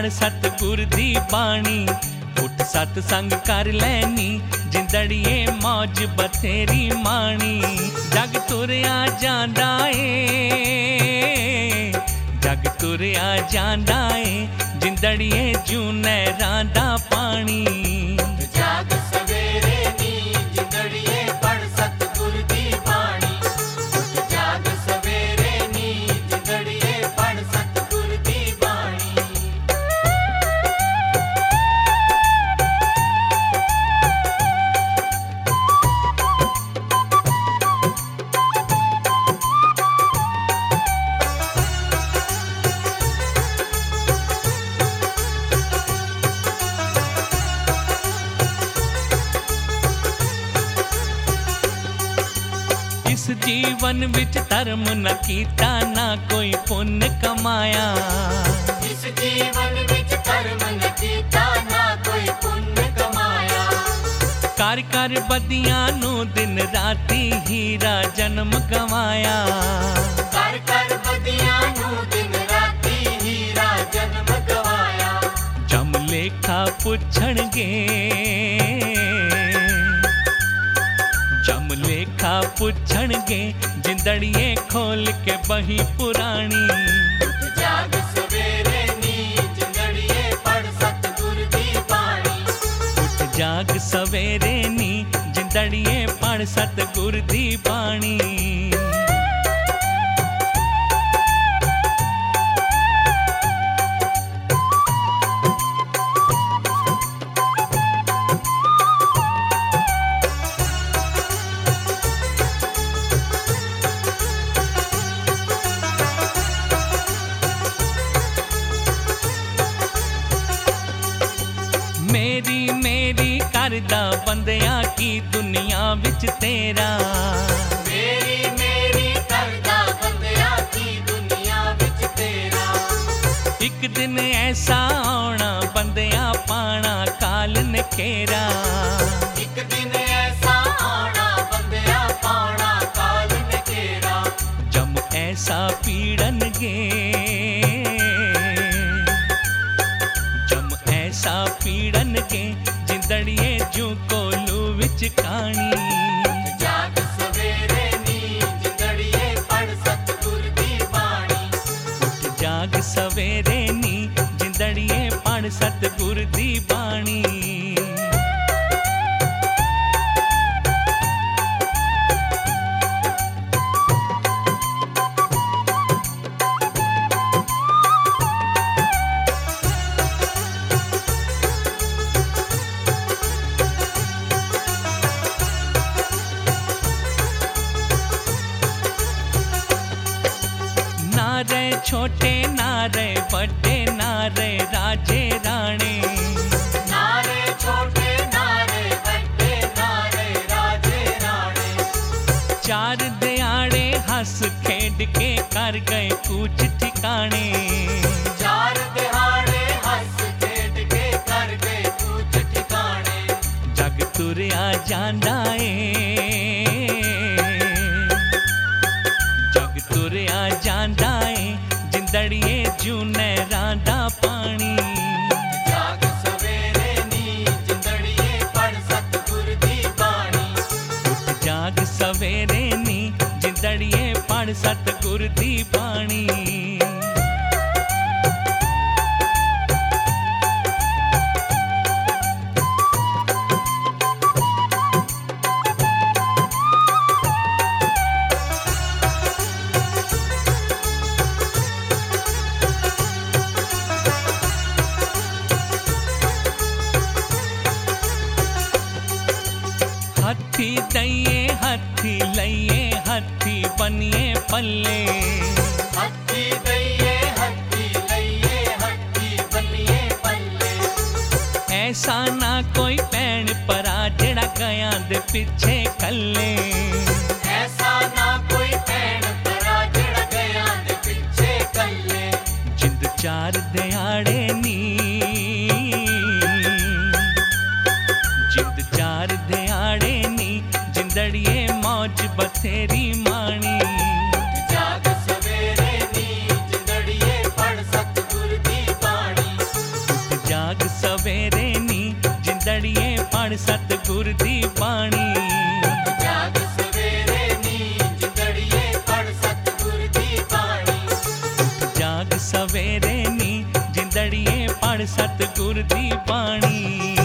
पढ़ सतगुर दी बाणी। उठ सतसंग कर लैनी जिंदड़िए मौज बथेरी माणी। जग तुरया जांदा ए, जग तुरया जांदा ए जिंदड़िए जू नहरां दा पानी। जाग सवेरे नी जिंदड़िए पढ़ सतगुर दी बाणी। जाग सवेरे नी जिंदड़िए पढ़ सतगुर दी बाणी। इस जीवन विच धर्म न कीता ना कोई पुण्य कमाया। इस जीवन विच कर्म न कीता ना कोई पुण्य कमाया। कर कर बदियां नू दिन राती हीरा जन्म गवाया। कर कर बदियां नू दिन राती हीरा जन्म गवाया। जम लेखा पुछणगे, जम लेखा पुछणगे जिंदड़िए खोल के बही पुरानी। जाग सवेरे नी जिंदड़िए पढ़ सतगुर दी बाणी। उठ जाग सवेरे नी जिंदड़िए पढ़ सतगुर दी बाणी। मेरी मेरी करदा बंदियां की दुनिया विच तेरा। मेरी मेरी करदा बंदियां की दुनिया विच तेरा। एक दिन ऐसा आना बंदियां पाना काल नकेरा। एक दिन ऐसा आना बंदियां पाना काल नकेरा। जम ऐसा पीड़नगे, जम ऐसा पीड़नगे जिंदड़िए जू कोलू विच कानी। जाग सवेरे नी जिंदड़िए पढ़ सतगुर दी बाणी। उठ जाग सवेरे नी जिंदड़िए पढ़ सतगुर दी बाणी। ना रहे छोटे ना रहे बड़े ना रहे राजे राणे। नारे छोटे नारे बड़े नारे राजे राणे। चार दिहाड़े हंस खेड के कर गए कूच ठिकाने। चार दिहाड़े हंस खेड के कर गए कूच ठिकाने। जग तुरया जांदा ए, जग तुरया जांदा ए जिंदड़िए जू नहरां दा पानी। जाग सवेरे नी जिंदड़िए पढ़ सतगुर दी बाणी। उठ जाग सवेरे नी जिंदड़िए पढ़ सतगुर दी बाणी। हथी दइए हथी लइए हथी बनिए पल्ले। हत्थी दइए हत्थी लइए हत्थी बनिए पल्ले। ऐसा ना कोई भैन परा जेड़ा गया दे पिछे कल्ले। ऐसा ना कोई भैन भरा जड़ गया दे पिछे कल्ले। जिंद चार दिहाड़े नी, जिंद चार दिहाड़े नी जिंदड़िए मौज बथेरी माणी। जाग सवेरे नी जिंदड़िए पढ़ सतगुर दी बाणी। सतगुर दी बाणी।